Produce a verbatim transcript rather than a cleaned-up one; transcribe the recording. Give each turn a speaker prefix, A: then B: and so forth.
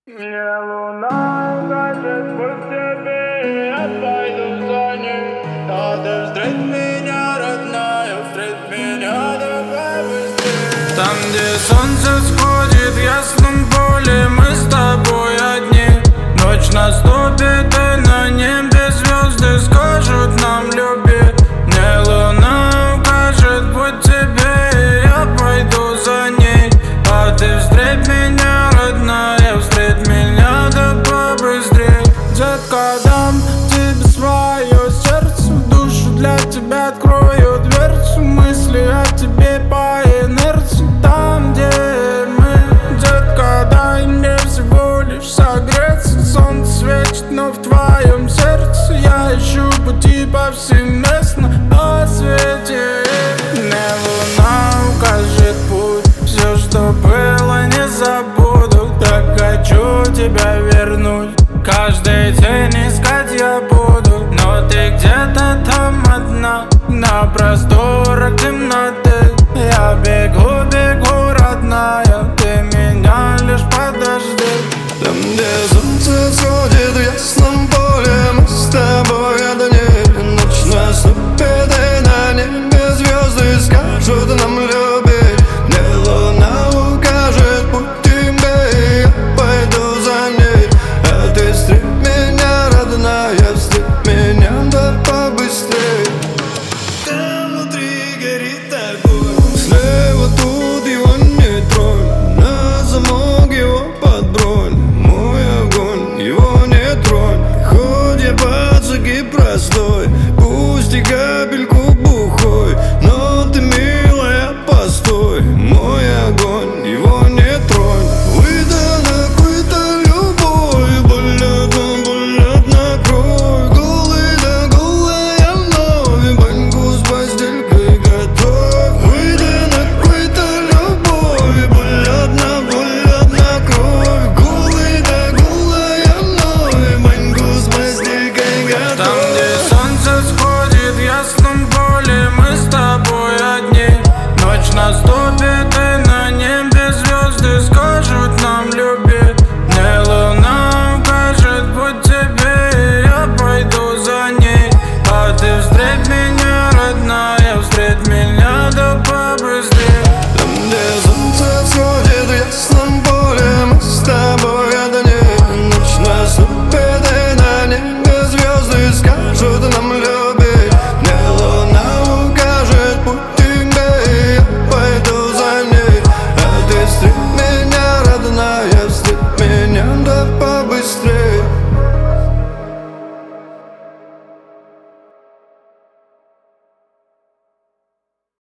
A: Мне луна укажет путь тебе, я пойду за ней. Надо встреть меня, родная, встреть меня, давай быстрее.
B: Там, где солнце сходит в ясном поле, мы с тобой одни. Ночь наступит, и на небе звезды скажут нам люби. Мне луна укажет путь тебе, я пойду за ней. А ты встреть меня, родная, встреть меня, да побыстрей. Детка, дам тебе свое сердце, в душу для тебя открою дверцу. Мысли о тебе по инерции, там, где мы. Детка, дай мне всего лишь согреться. Солнце светит, но в твоем сердце я ищу пути повсеместно на свете. Мне луна укажет путь, все, что было, не забуду. Так хочу тебя вернуть, каждый день искать я буду. Но ты где-то там одна, на просторах темноты. Я бегу, бегу